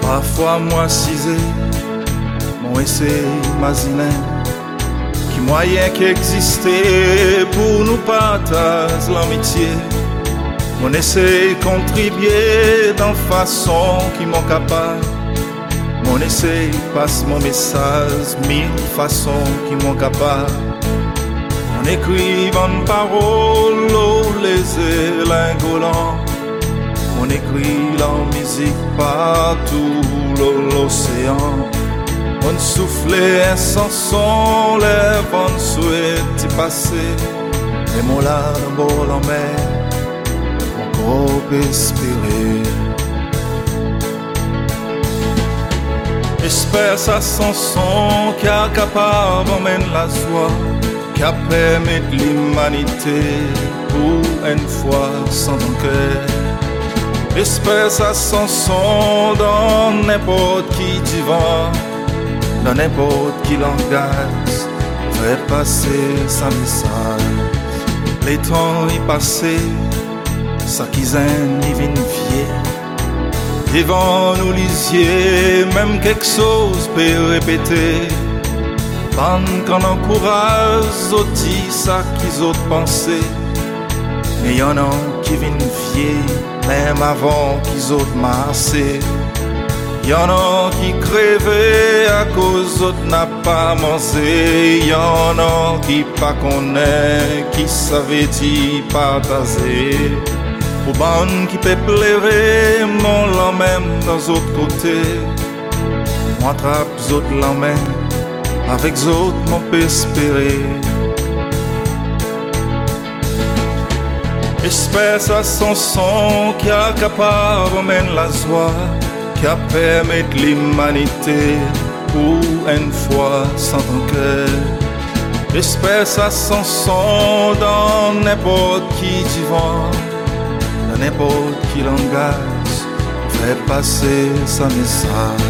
Parfois moi cisé, mon essai imaginaire, qui moyen qu'exister pour nous partager l'amitié. Mon essai contribuer dans façon qui m'en capable. Mon essai passe mon message mille façons qui m'en capable. On écrit une parole, les lingolant. On écrit la musique partout l'océan. On souffle un chanson, les vents souhaitent y passer. Les mots là dans bord en mer, encore espérer. Espère sa chanson qui est capable d'emmener la joie, qui a permis de l'humanité pour une fois sans ton cœur. Espère sa chanson dans n'importe qui divan, dans n'importe qui langage, fait passer sa message. Les temps y passé, ça qui zène y vient vieux. Devant nous lisier, même quelque chose peut répéter. Quand on encourage, autres ça qu'ils autres penser. Mais y'en a qui viennent vieux, même avant qu'ils autres marcher. Y'en a qui crèvent à cause d'autres n'a pas mangé. Y'en a qui pas connaît, qui savait y partager. Pour ban qui peut pleurer, mon l'emmène dans l'autre côté. Moi attrape l'autre l'emmène, avec l'autre mon peut espérer. Espère sa chanson qui a capable d'emmener la joie, qui a permis de l'humanité pour une fois sans ton cœur. Espère sa chanson dans n'importe qui divan, dans n'importe qui langage, fait passer sa message.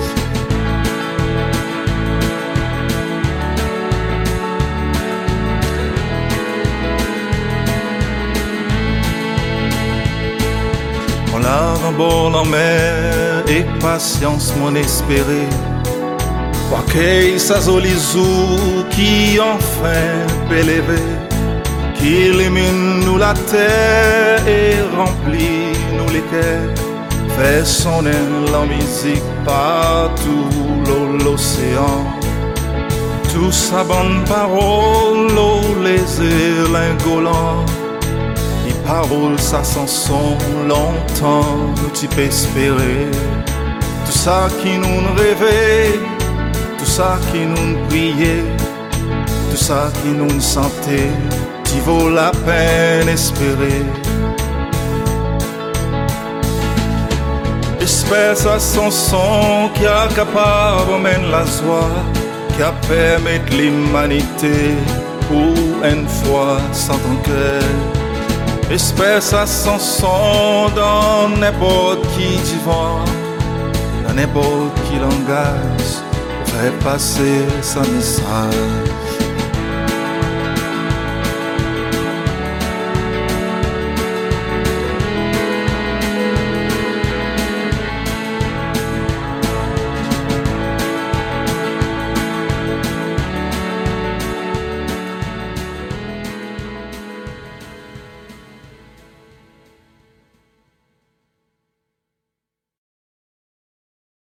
On l'a en bord en mer, et patience mon espéré. Quoique sa jolie joue qui enfin peut lever, qui illumine nous la terre et remplit nous les cœurs, fait sonner la musique partout l'océan. Tout sa bonne parole, les lingolant. Les paroles, sa chanson, longtemps nous t'y peux espérer. Tout ça qui nous rêvait, tout ça qui nous priait, tout ça qui nous sentait, qui vaut la peine espérer. Espère sa chanson qui est capable d'emmener la joie, qui a permis de l'humanité pour une fois sans ton cœur. Espère sa chanson dans n'importe qui divan, dans n'importe qui langage, fait passer sa message.